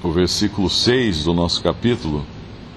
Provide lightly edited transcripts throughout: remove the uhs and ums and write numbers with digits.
o versículo 6 do nosso capítulo,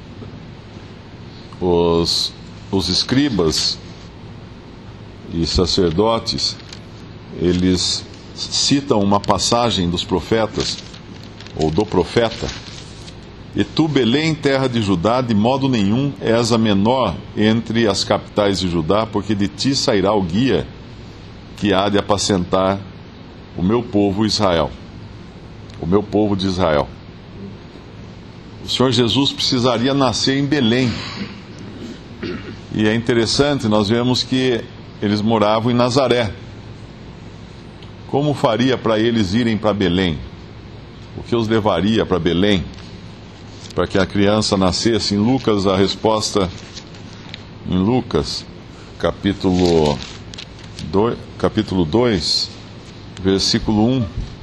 os escribas e sacerdotes, eles citam uma passagem dos profetas, ou do profeta: "E tu, Belém, terra de Judá, de modo nenhum és a menor entre as capitais de Judá, porque de ti sairá o guia que há de apacentar o meu povo Israel." O meu povo de Israel. O Senhor Jesus precisaria nascer em Belém. E é interessante, nós vemos que eles moravam em Nazaré. Como faria para eles irem para Belém? O que os levaria para Belém? Para que a criança nascesse? Em Lucas, a resposta, em Lucas, capítulo 2, versículo 1.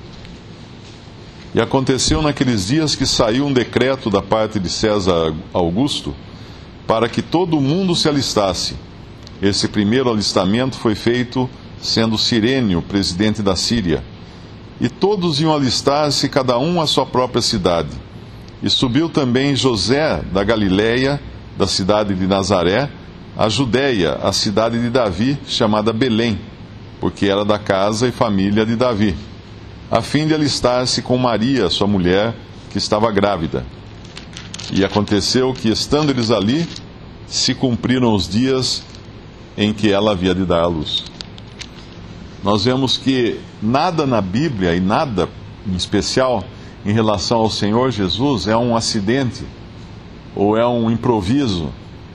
"E aconteceu naqueles dias que saiu um decreto da parte de César Augusto para que todo o mundo se alistasse. Esse primeiro alistamento foi feito sendo Cirênio presidente da Síria. E todos iam alistar-se, cada um à sua própria cidade. E subiu também José da Galiléia, da cidade de Nazaré, a Judéia, a cidade de Davi, chamada Belém, porque era da casa e família de Davi, a fim de alistar-se com Maria, sua mulher, que estava grávida. E aconteceu que, estando eles ali, se cumpriram os dias em que ela havia de dar à luz." Nós vemos que nada na Bíblia, e nada em especial em relação ao Senhor Jesus, é um acidente ou é um improviso.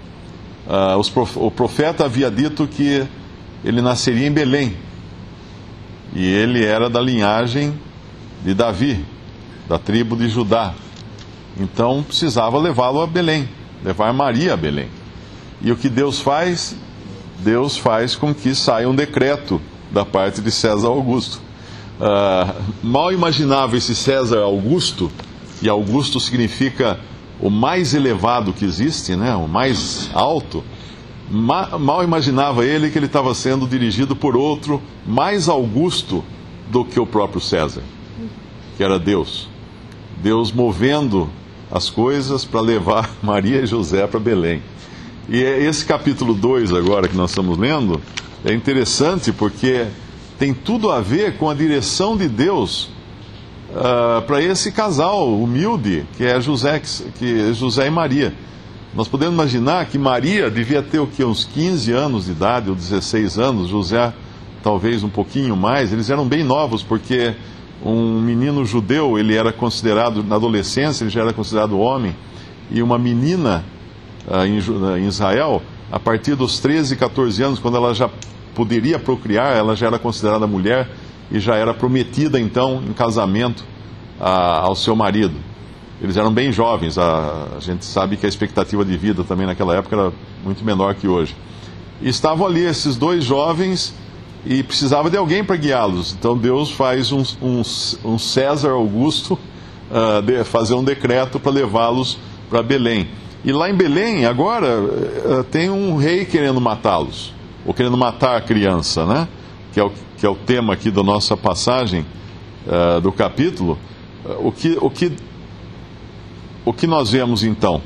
O profeta havia dito que ele nasceria em Belém, e ele era da linhagem de Davi, da tribo de Judá. Então precisava levá-lo a Belém, levar Maria a Belém. E o que Deus faz? Deus faz com que saia um decreto da parte de César Augusto. Mal imaginava esse César Augusto, e Augusto significa o mais elevado que existe, né? O mais alto. Mal imaginava ele que ele estava sendo dirigido por outro mais augusto do que o próprio César, que era Deus. Deus movendo as coisas para levar Maria e José para Belém. E esse capítulo 2 agora que nós estamos lendo é interessante porque tem tudo a ver com a direção de Deus para esse casal humilde que é José e Maria. Nós podemos imaginar que Maria devia ter uns 15 anos de idade, ou 16 anos, José talvez um pouquinho mais. Eles eram bem novos, porque um menino judeu, ele era considerado, na adolescência, ele já era considerado homem, e uma menina em Israel, a partir dos 13, 14 anos, quando ela já poderia procriar, ela já era considerada mulher e já era prometida, então, em casamento ao seu marido. Eles eram bem jovens, a gente sabe que a expectativa de vida também naquela época era muito menor que hoje. E estavam ali esses dois jovens e precisava de alguém para guiá-los. Então Deus faz um César Augusto fazer um decreto para levá-los para Belém. E lá em Belém, agora, tem um rei querendo matá-los, ou querendo matar a criança, né? Que é o tema aqui da nossa passagem do capítulo. O que nós vemos então?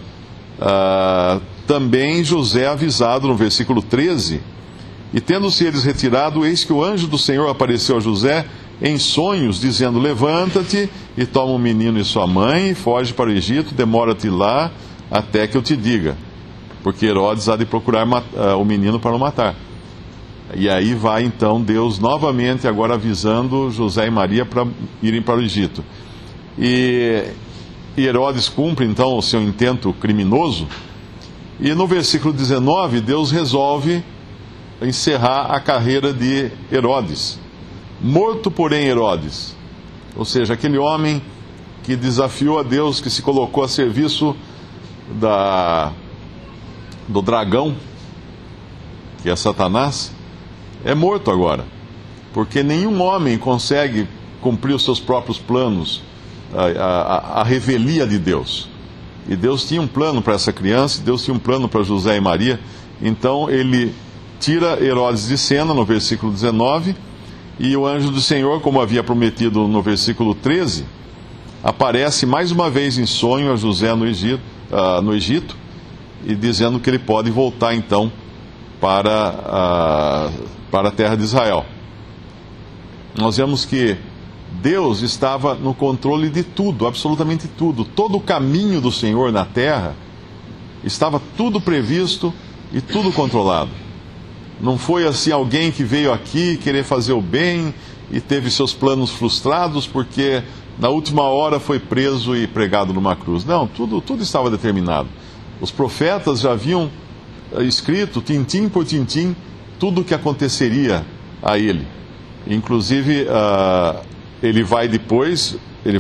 Também José avisado no versículo 13: "E tendo-se eles retirado, eis que o anjo do Senhor apareceu a José em sonhos, dizendo: Levanta-te e toma o menino e sua mãe, e foge para o Egito, demora-te lá até que eu te diga, porque Herodes há de procurar o menino para o matar." E aí vai então Deus novamente agora avisando José e Maria para irem para o Egito. E Herodes cumpre então o seu intento criminoso, e no versículo 19 Deus resolve encerrar a carreira de Herodes. Morto, porém, Herodes, ou seja, aquele homem que desafiou a Deus, que se colocou a serviço do dragão, que é Satanás, é morto agora, porque nenhum homem consegue cumprir os seus próprios planos, a revelia de Deus. E Deus tinha um plano para essa criança, Deus tinha um plano para José e Maria. Então ele tira Herodes de cena no versículo 19, e o anjo do Senhor, como havia prometido no versículo 13, aparece mais uma vez em sonho a José no Egito, e dizendo que ele pode voltar então para a terra de Israel. Nós vemos que Deus estava no controle de tudo, absolutamente tudo. Todo o caminho do Senhor na terra estava tudo previsto e tudo controlado. Não foi assim alguém que veio aqui querer fazer o bem e teve seus planos frustrados porque na última hora foi preso e pregado numa cruz. Não, tudo estava determinado. Os profetas já haviam escrito, tintim por tintim, tudo o que aconteceria a ele. Inclusive, ele vai depois, ele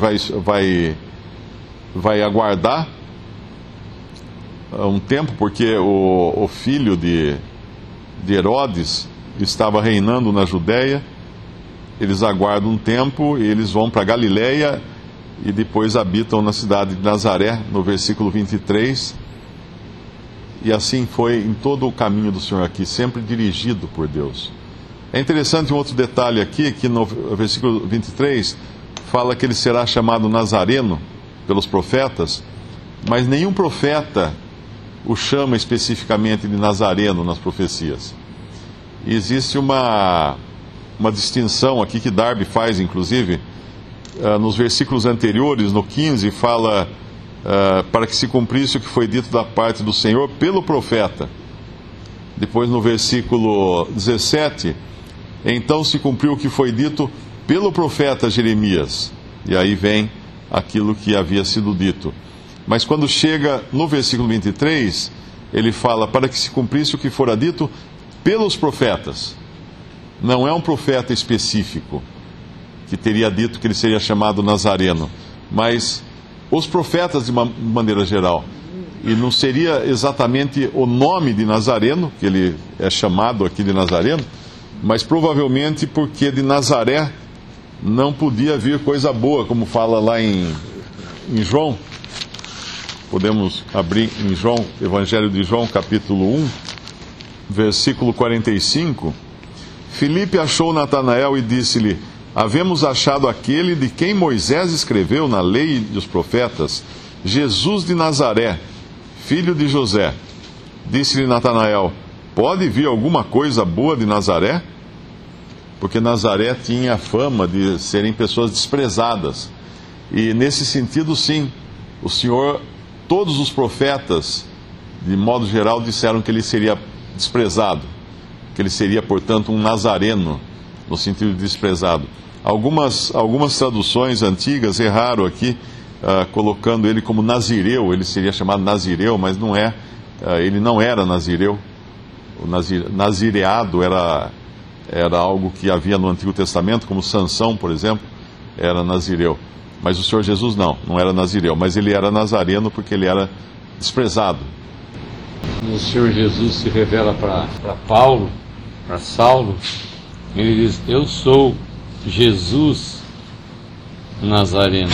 vai aguardar um tempo, porque o filho de Herodes estava reinando na Judéia. Eles aguardam um tempo e eles vão para Galiléia e depois habitam na cidade de Nazaré, no versículo 23. E assim foi em todo o caminho do Senhor aqui, sempre dirigido por Deus. É interessante um outro detalhe aqui, que no versículo 23 fala que ele será chamado Nazareno pelos profetas, mas nenhum profeta o chama especificamente de Nazareno nas profecias. E existe uma distinção aqui que Darby faz, inclusive, nos versículos anteriores, no 15, fala para que se cumprisse o que foi dito da parte do Senhor pelo profeta. Depois, no versículo 17, então se cumpriu o que foi dito pelo profeta Jeremias. E aí vem aquilo que havia sido dito. Mas quando chega no versículo 23, ele fala para que se cumprisse o que fora dito pelos profetas. Não é um profeta específico que teria dito que ele seria chamado Nazareno, mas os profetas de uma maneira geral. E não seria exatamente o nome de Nazareno, que ele é chamado aqui de Nazareno, mas provavelmente porque de Nazaré não podia vir coisa boa, como fala lá em João. Podemos abrir em João, Evangelho de João, capítulo 1, versículo 45. Filipe achou Natanael e disse-lhe: havemos achado aquele de quem Moisés escreveu na lei e os profetas, Jesus de Nazaré, filho de José. Disse-lhe Natanael: pode vir alguma coisa boa de Nazaré? Porque Nazaré tinha a fama de serem pessoas desprezadas. E nesse sentido, sim, o Senhor, todos os profetas, de modo geral, disseram que ele seria desprezado, que ele seria, portanto, um nazareno, no sentido de desprezado. Algumas traduções antigas erraram aqui, colocando ele como nazireu. Ele seria chamado nazireu, mas não é. Ele não era nazireu. O nazireado era algo que havia no Antigo Testamento, como Sansão, por exemplo, era nazireu. Mas o Senhor Jesus não era nazireu, mas ele era nazareno porque ele era desprezado. O Senhor Jesus se revela para Paulo, para Saulo. Ele diz: eu sou Jesus Nazareno.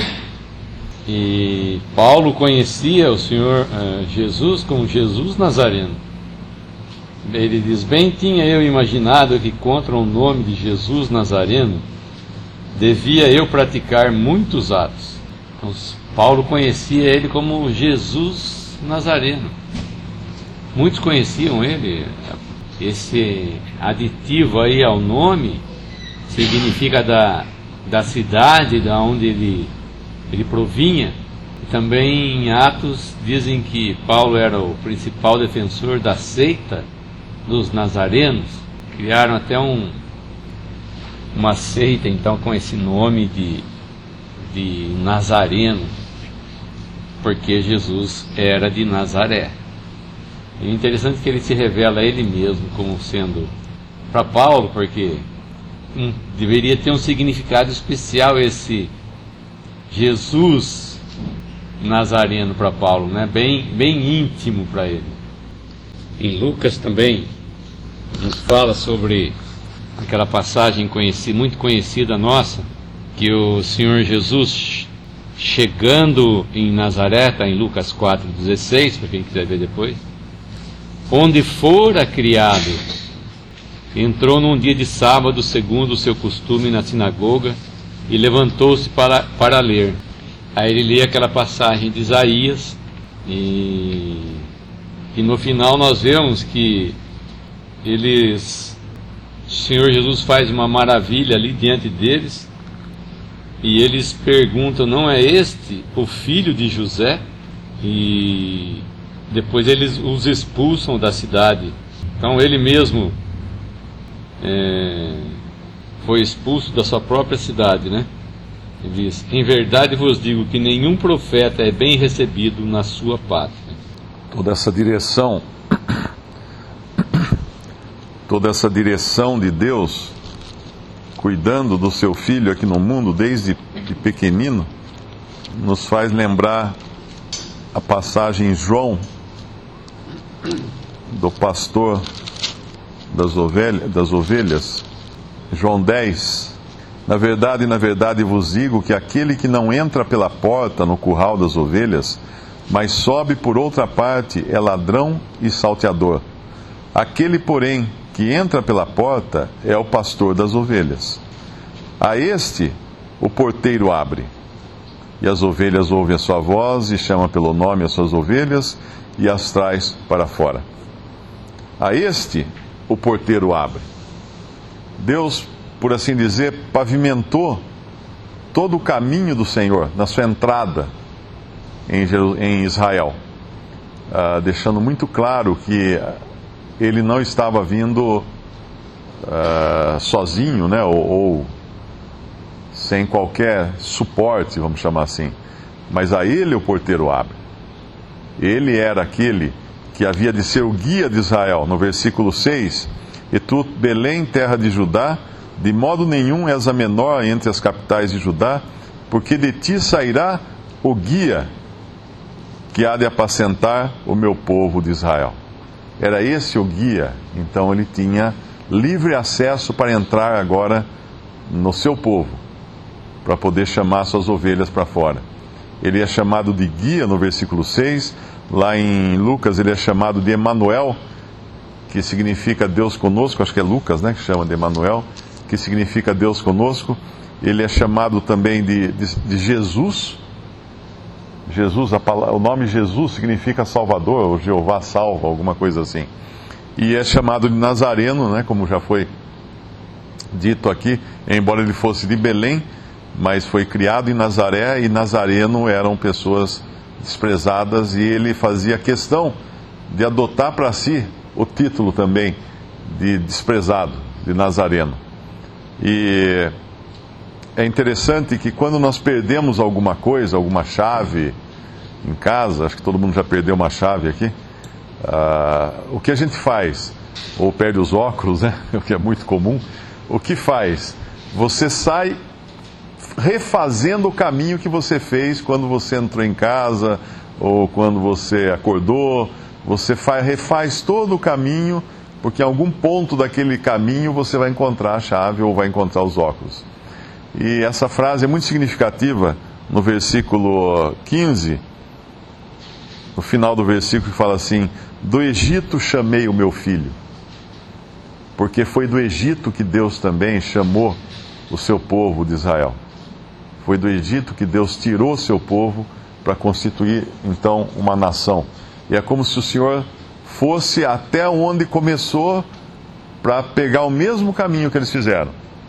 E Paulo conhecia o Senhor Jesus como Jesus Nazareno. Ele diz: bem tinha eu imaginado que contra o nome de Jesus Nazareno devia eu praticar muitos atos. Então, Paulo conhecia ele como Jesus Nazareno. Muitos conheciam ele. Esse aditivo aí ao nome significa da cidade da onde ele provinha. E também em Atos dizem que Paulo era o principal defensor da seita dos nazarenos. Criaram até uma seita então com esse nome de Nazareno, porque Jesus era de Nazaré. E é interessante que ele se revela a ele mesmo como sendo, para Paulo, porque deveria ter um significado especial esse Jesus Nazareno para Paulo, né? Bem íntimo para ele. Em Lucas também nos fala sobre aquela passagem muito conhecida nossa, que o Senhor Jesus, chegando em Nazaré, está em Lucas 4,16, para quem quiser ver depois, onde fora criado, entrou num dia de sábado, segundo o seu costume, na sinagoga, e levantou-se para ler. Aí ele lê aquela passagem de Isaías e no final nós vemos que o Senhor Jesus faz uma maravilha ali diante deles, e eles perguntam: não é este o filho de José? E depois eles os expulsam da cidade. Então ele mesmo foi expulso da sua própria cidade, né? Ele diz: em verdade vos digo que nenhum profeta é bem recebido na sua pátria. Toda essa direção de Deus, cuidando do seu filho aqui no mundo desde pequenino, nos faz lembrar a passagem em João, do pastor das ovelhas, João 10. Na verdade vos digo que aquele que não entra pela porta no curral das ovelhas, mas sobe por outra parte, é ladrão e salteador. Aquele, porém, que entra pela porta é o pastor das ovelhas. A este o porteiro abre, e as ovelhas ouvem a sua voz, e chama pelo nome as suas ovelhas, e as traz para fora. A este o porteiro abre. Deus, por assim dizer, pavimentou todo o caminho do Senhor na sua entrada em Israel, deixando muito claro que ele não estava vindo sozinho, né, ou sem qualquer suporte, vamos chamar assim, mas a ele o porteiro abre. Ele era aquele que havia de ser o guia de Israel. No versículo 6, e tu, Belém, terra de Judá, de modo nenhum és a menor entre as capitais de Judá, porque de ti sairá o guia que há de apacentar o meu povo de Israel. Era esse o guia, então ele tinha livre acesso para entrar agora no seu povo, para poder chamar suas ovelhas para fora. Ele é chamado de guia no versículo 6, lá em Lucas ele é chamado de Emanuel, que significa Deus conosco. Acho que é Lucas, né, que chama de Emanuel, que significa Deus conosco. Ele é chamado também de Jesus. O nome Jesus significa Salvador, ou Jeová salva, alguma coisa assim. E é chamado de Nazareno, né, como já foi dito aqui, embora ele fosse de Belém, mas foi criado em Nazaré, e Nazareno eram pessoas desprezadas, e ele fazia questão de adotar para si o título também de desprezado, de Nazareno. E é interessante que quando nós perdemos alguma coisa, alguma chave em casa, acho que todo mundo já perdeu uma chave aqui, o que a gente faz? Ou perde os óculos, né? O que é muito comum. O que faz? Você sai refazendo o caminho que você fez quando você entrou em casa, ou quando você acordou. Você refaz todo o caminho, porque em algum ponto daquele caminho você vai encontrar a chave ou vai encontrar os óculos. E essa frase é muito significativa no versículo 15, no final do versículo, que fala assim: do Egito chamei o meu filho. Porque foi do Egito que Deus também chamou o seu povo de Israel. Foi do Egito que Deus tirou o seu povo para constituir então uma nação. E é como se o Senhor fosse até onde começou, para pegar o mesmo caminho que eles fizeram,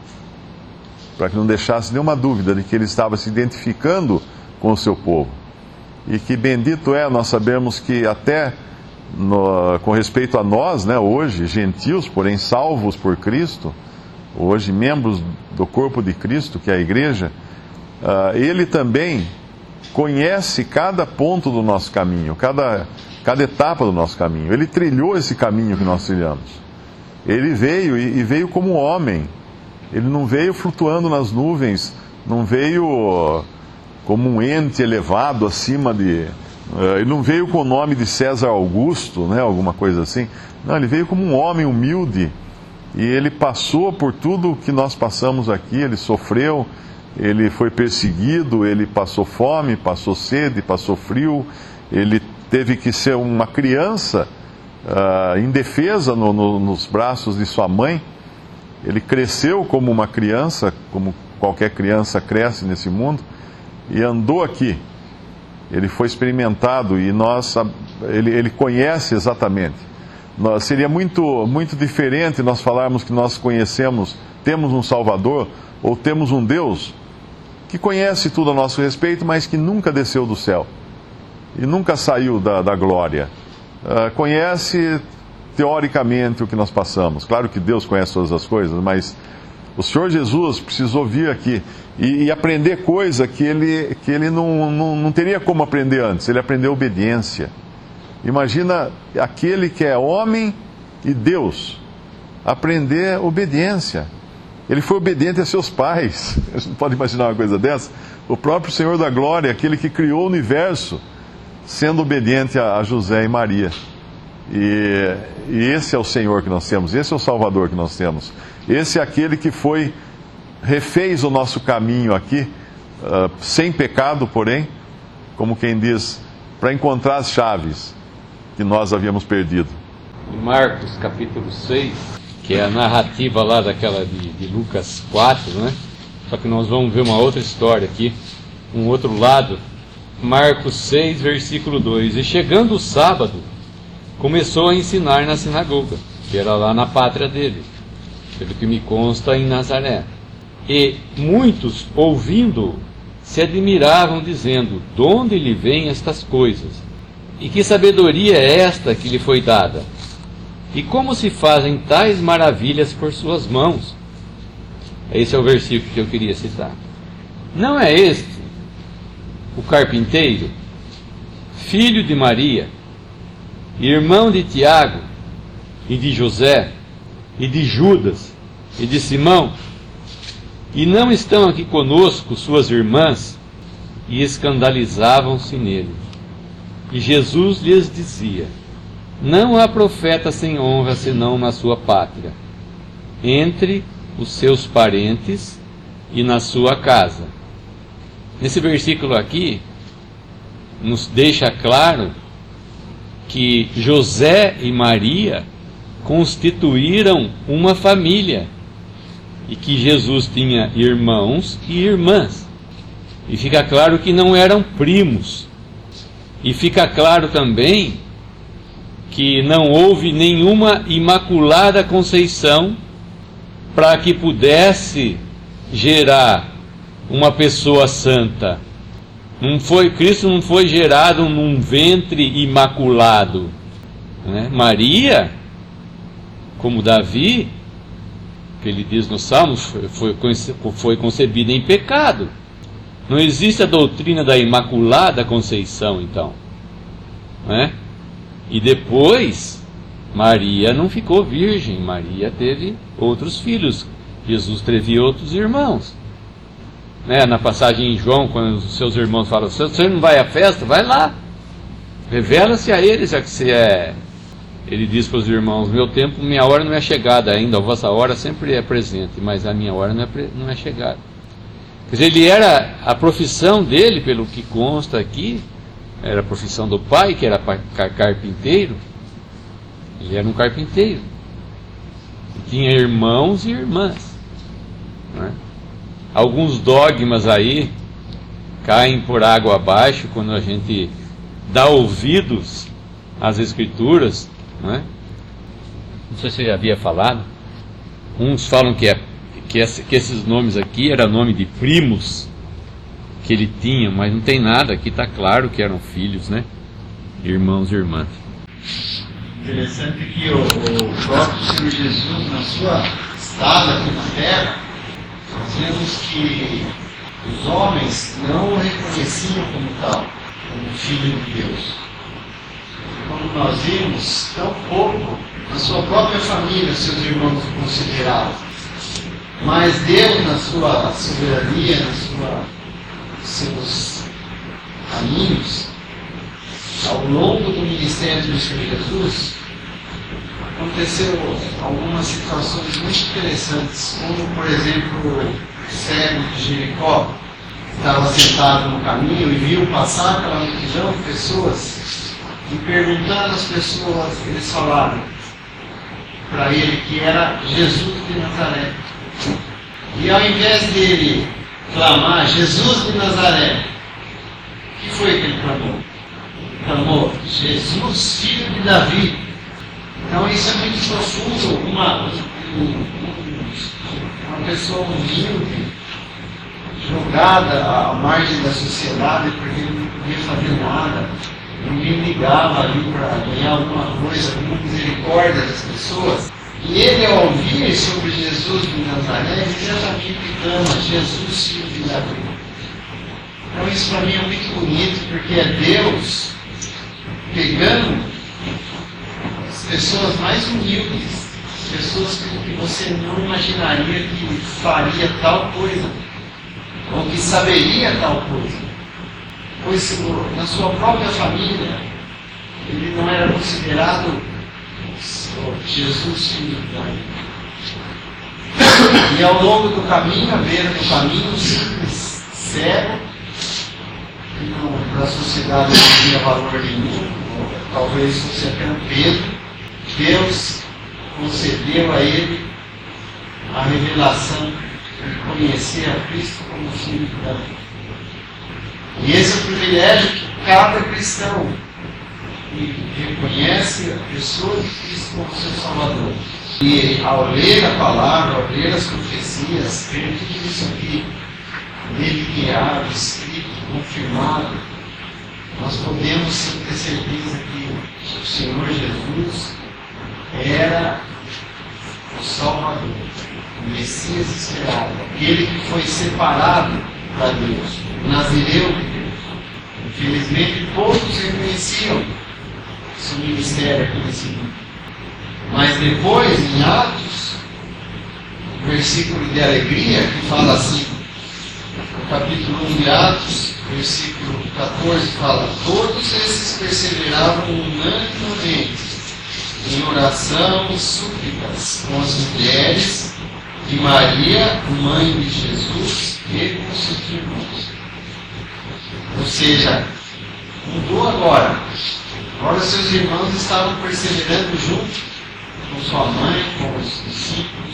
para que não deixasse nenhuma dúvida de que ele estava se identificando com o seu povo. E que bendito é, nós sabemos que até com respeito a nós, né, hoje, gentios, porém salvos por Cristo, hoje membros do corpo de Cristo, que é a igreja, ele também conhece cada ponto do nosso caminho, cada etapa do nosso caminho. Ele trilhou esse caminho que nós trilhamos. Ele veio e veio como homem. Ele não veio flutuando nas nuvens, não veio como um ente elevado acima de... Ele não veio com o nome de César Augusto, né, alguma coisa assim. Não, ele veio como um homem humilde, e ele passou por tudo que nós passamos aqui. Ele sofreu, ele foi perseguido, ele passou fome, passou sede, passou frio. Ele teve que ser uma criança indefesa nos braços de sua mãe. Ele cresceu como uma criança, como qualquer criança cresce nesse mundo. e andou aqui. Ele foi experimentado e ele conhece exatamente. Seria muito diferente nós falarmos que nós conhecemos, temos um Salvador, ou temos um Deus que conhece tudo a nosso respeito, mas que nunca desceu do céu e nunca saiu da glória. Conhece teoricamente o que nós passamos. Claro que Deus conhece todas as coisas, mas o Senhor Jesus precisou vir aqui e aprender coisa que ele não teria como aprender antes. Ele aprendeu obediência. Imagina aquele que é homem e Deus aprender obediência. Ele foi obediente a seus pais. Você não pode imaginar uma coisa dessa? O próprio Senhor da Glória, aquele que criou o universo, sendo obediente a José e Maria. E esse é o Senhor que nós temos, esse é o Salvador que nós temos. Esse é aquele que refez o nosso caminho aqui, sem pecado, porém, como quem diz, para encontrar as chaves que nós havíamos perdido. Em Marcos capítulo 6, que é a narrativa lá daquela de Lucas 4, né? Só que nós vamos ver uma outra história aqui, um outro lado. Marcos 6, versículo 2. E chegando o sábado, começou a ensinar na sinagoga, que era lá na pátria dele, pelo que me consta, em Nazaré. E muitos, ouvindo-o, se admiravam, dizendo: de onde lhe vêm estas coisas? E que sabedoria é esta que lhe foi dada? E como se fazem tais maravilhas por suas mãos? Esse é o versículo que eu queria citar. Não é este o carpinteiro, filho de Maria, irmão de Tiago, e de José, e de Judas, e de Simão? E não estão aqui conosco suas irmãs? E escandalizavam-se nele. E Jesus lhes dizia: não há profeta sem honra senão na sua pátria, entre os seus parentes e na sua casa. Nesse versículo aqui, nos deixa claro que José e Maria constituíram uma família e que Jesus tinha irmãos e irmãs. E fica claro que não eram primos. E fica claro também que não houve nenhuma imaculada conceição para que pudesse gerar uma pessoa santa. Cristo não foi gerado num ventre imaculado, né? Maria, como Davi, que ele diz no Salmos, foi concebida em pecado. Não existe a doutrina da Imaculada Conceição, então, né? E depois, Maria não ficou virgem, Maria teve outros filhos, Jesus teve outros irmãos, né? Na passagem em João, quando os seus irmãos falam: você não vai à festa? Vai lá, revela-se a eles, já que você é. Ele diz para os irmãos: meu tempo, minha hora não é chegada ainda, a vossa hora sempre é presente, mas a minha hora não é chegada. Quer dizer, ele era, a profissão dele, pelo que consta aqui, era a profissão do pai, que era carpinteiro. Ele era um carpinteiro. E tinha irmãos e irmãs, né? Alguns dogmas aí caem por água abaixo quando a gente dá ouvidos às Escrituras, né? Não sei se eu já havia falado. Uns falam que esses nomes aqui eram nome de primos que ele tinha, mas não tem nada, aqui está claro que eram filhos, né? Irmãos e irmãs. Interessante que o próprio Senhor Jesus, na sua estada aqui na terra, nós vemos que os homens não o reconheciam como tal, como filho de Deus. Como nós vimos, tão pouco na sua própria família seus irmãos o consideravam. Mas Deus, na sua soberania, nos seus caminhos, ao longo do ministério do Senhor Jesus, aconteceu algumas situações muito interessantes, como, por exemplo, o cego de Jericó estava sentado no caminho e viu passar aquela multidão de pessoas, e perguntando às pessoas, eles falaram para ele que era Jesus de Nazaré. E ao invés dele clamar: Jesus de Nazaré, foi que ele clamou? Ele clamou: Jesus, filho de Davi. Então isso é muito profundo. Uma pessoa humilde, jogada à margem da sociedade porque ele não podia fazer nada, ninguém ligava ali para ganhar alguma coisa, alguma misericórdia das pessoas. E ele, ao ouvir sobre Jesus de Nazaré, imediatamente clama: Jesus, filho de Davi. Então isso para mim é muito bonito, porque é Deus pegando as pessoas mais humildes, pessoas que você não imaginaria que faria tal coisa, ou que saberia tal coisa. Pois na sua própria família, ele não era considerado Jesus, filho de Davi. E ao longo do caminho, à beira do caminho, um simples cego, que para a sociedade não tinha valor nenhum, ou talvez fosse até um Pedro, Deus concedeu a ele a revelação de conhecer a Cristo como filho de Davi. E esse é o privilégio que cada cristão que reconhece a pessoa de Cristo como seu Salvador. E ao ler a palavra, ao ler as profecias, ver tudo isso aqui delineado, escrito, confirmado, nós podemos ter certeza que o Senhor Jesus era o Salvador, o Messias esperado, aquele que foi separado para Deus, o Nazireu de Deus. Infelizmente todos reconheciam seu ministério aqui nesse mundo. Mas depois, em Atos, o versículo de alegria, que fala assim, no capítulo 1 de Atos, versículo 14, fala: todos esses perseveravam unanimemente em oração e súplicas com as mulheres de Maria, mãe de Jesus, e com seus irmãos. Ou seja, mudou agora. Agora seus irmãos estavam perseverando junto com sua mãe, com os discípulos,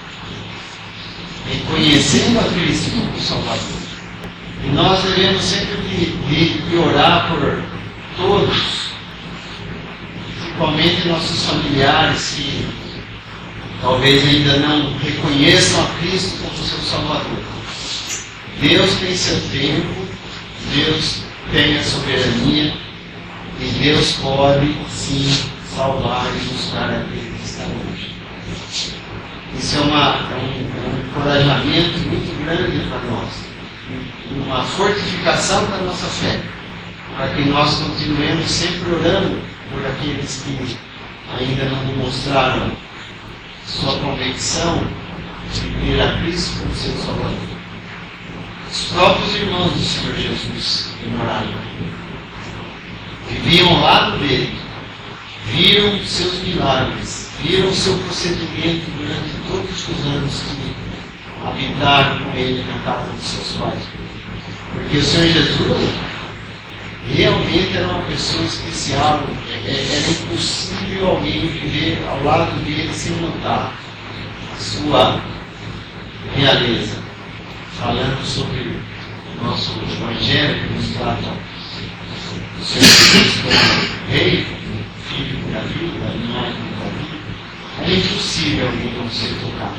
reconhecendo a Cristo como Salvador. E nós devemos sempre de orar por todos, principalmente nossos familiares que talvez ainda não reconheçam a Cristo como seu Salvador. Deus tem seu tempo, Deus tem a soberania, e Deus pode sim salvar e buscar aquele que está longe. Isso é um encorajamento muito grande para nós, uma fortificação da nossa fé, para que nós continuemos sempre orando por aqueles que ainda não demonstraram sua convicção de vir a Cristo como seu Salvador. Os próprios irmãos do Senhor Jesus demoraram, viviam ao lado dele, viram seus milagres, viram seu procedimento durante todos os anos que habitaram com ele na casa de seus pais. Porque o Senhor Jesus realmente era uma pessoa especial. Era impossível alguém viver ao lado dele sem notar a sua realeza. Falando sobre o nosso Evangelho, que nos trata o Senhor Jesus como rei, filho de Davi, da linhagem de Davi, era impossível alguém não ser tocado.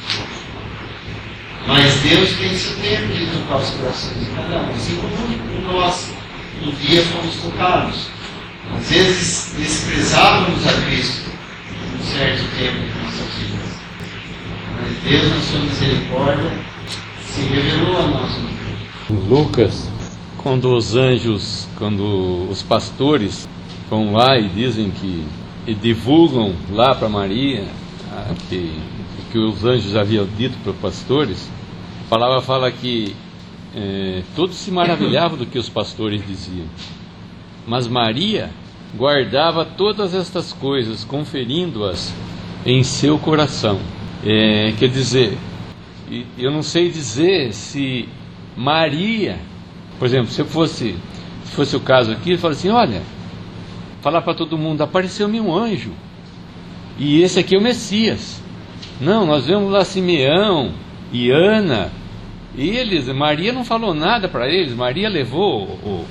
Mas Deus tem seu tempo de tocar os corações de cada um, assim como nós um dia fomos tocados. Às vezes desprezávamos a Cristo em um certo tempo de nossas vidas. Mas Deus, na sua misericórdia, se revelou a nós. Lucas, quando os pastores vão lá e dizem e divulgam lá para Maria que os anjos haviam dito para os pastores, a palavra fala que todos se maravilhavam do que os pastores diziam, mas Maria guardava todas estas coisas, conferindo-as em seu coração. Quer dizer, eu não sei dizer se Maria, por exemplo, se fosse o caso aqui, eu falo assim: olha, falar para todo mundo, apareceu-me um anjo, e esse aqui é o Messias. Não, nós vemos lá Simeão e Ana, e Maria não falou nada para eles. Maria levou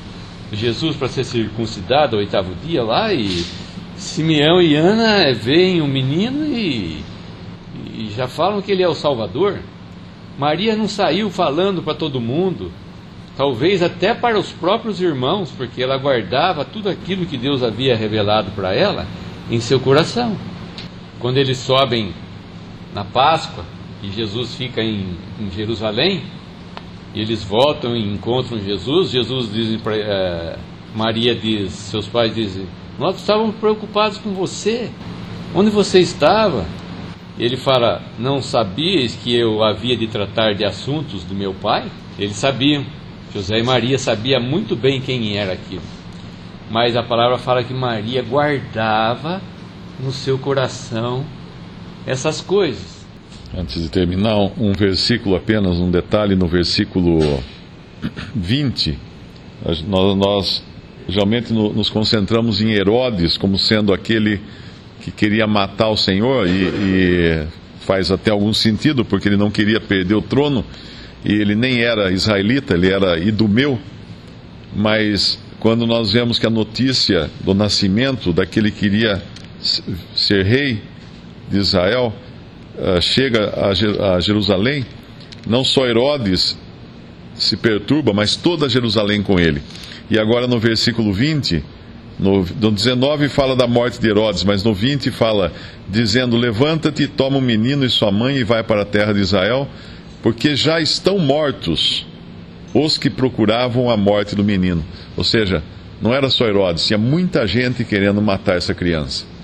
Jesus para ser circuncidado ao 8º dia lá, e Simeão e Ana veem o menino e já falam que ele é o Salvador. Maria não saiu falando para todo mundo, talvez até para os próprios irmãos, porque ela guardava tudo aquilo que Deus havia revelado para ela em seu coração. Quando eles sobem na Páscoa e Jesus fica em Jerusalém, e eles voltam e encontram Jesus, diz Maria diz, seus pais dizem: nós estávamos preocupados com você, onde você estava? Ele fala: não sabias que eu havia de tratar de assuntos do meu pai? Eles sabiam, José e Maria sabiam muito bem quem era aquilo, mas a palavra fala que Maria guardava no seu coração essas coisas. Antes de terminar, um versículo apenas, um detalhe no versículo 20. Nós geralmente nos concentramos em Herodes como sendo aquele que queria matar o Senhor, e faz até algum sentido, porque ele não queria perder o trono, e ele nem era israelita, ele era idumeu. Mas quando nós vemos que a notícia do nascimento daquele que iria ser rei de Israel chega a Jerusalém, não só Herodes se perturba, mas toda Jerusalém com ele. E agora no versículo 20, no 19 fala da morte de Herodes, mas no 20 fala, dizendo: levanta-te, toma o menino e sua mãe e vai para a terra de Israel, porque já estão mortos os que procuravam a morte do menino. Ou seja, não era só Herodes, tinha muita gente querendo matar essa criança.